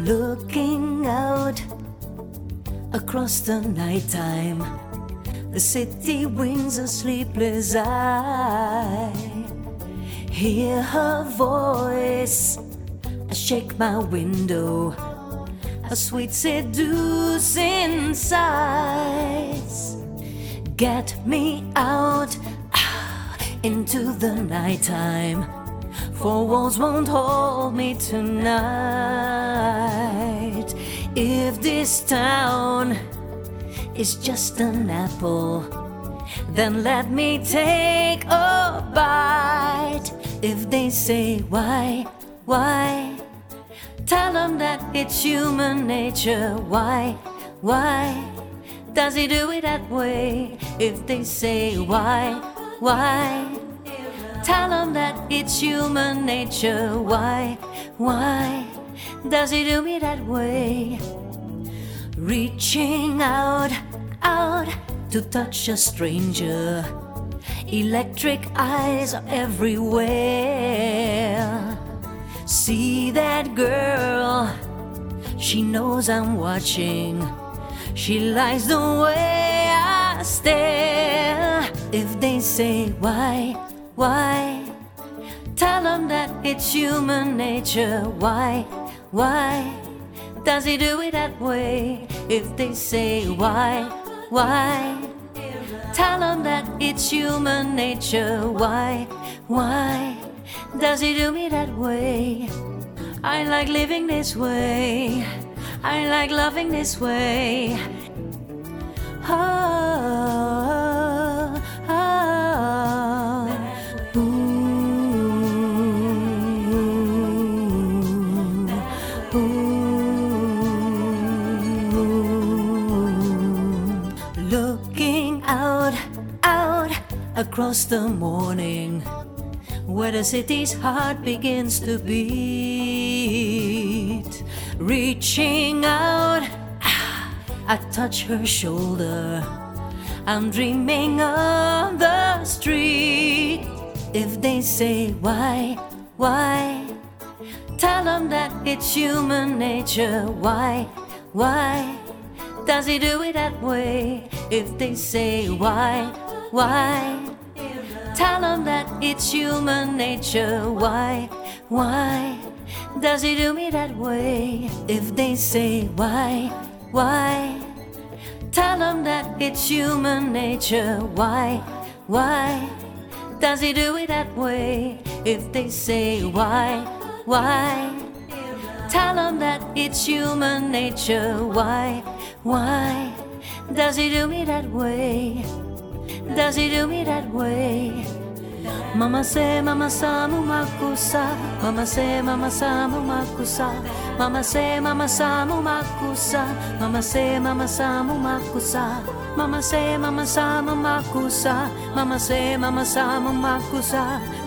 Looking out across the nighttime, the city winds a sleepless eye. Hear her voice, I shake my window, a sweet seducing sighs. Get me out into the nighttime, for walls won't hold me tonight. If this town is just an apple, then let me take a bite. If they say why, tell them that it's human nature. Why does he do it that way? If they say why, tell them that it's human nature. Why does he do me that way? Reaching out to touch a stranger, electric eyes are everywhere. See that girl, she knows I'm watching, she likes the way I stare. If they say why, tell them that it's human nature. Why does he do it that way? If they say why, tell them that it's human nature. Why does he do me that way? I like living this way, I like loving this way. Looking out across the morning, where the city's heart begins to beat. Reaching out, I touch her shoulder, I'm dreaming on the street. If they say why, tell them that it's human nature. Why does he do it that way? If they say why, tell them that it's human nature. Why does he do me that way? If they say why, tell them that it's human nature. Why does he do it that way? If they say why, tell them that it's human nature. Why does he do me that way? Does he do me that way? Mama say, mama sa mumakusa. Mama say, mama sa mumakusa. Mama say, mama sa mumakusa. Mama say, mama sa mumakusa. Mama say, mama sa mumakusa. Mama say, mama sa mumakusa.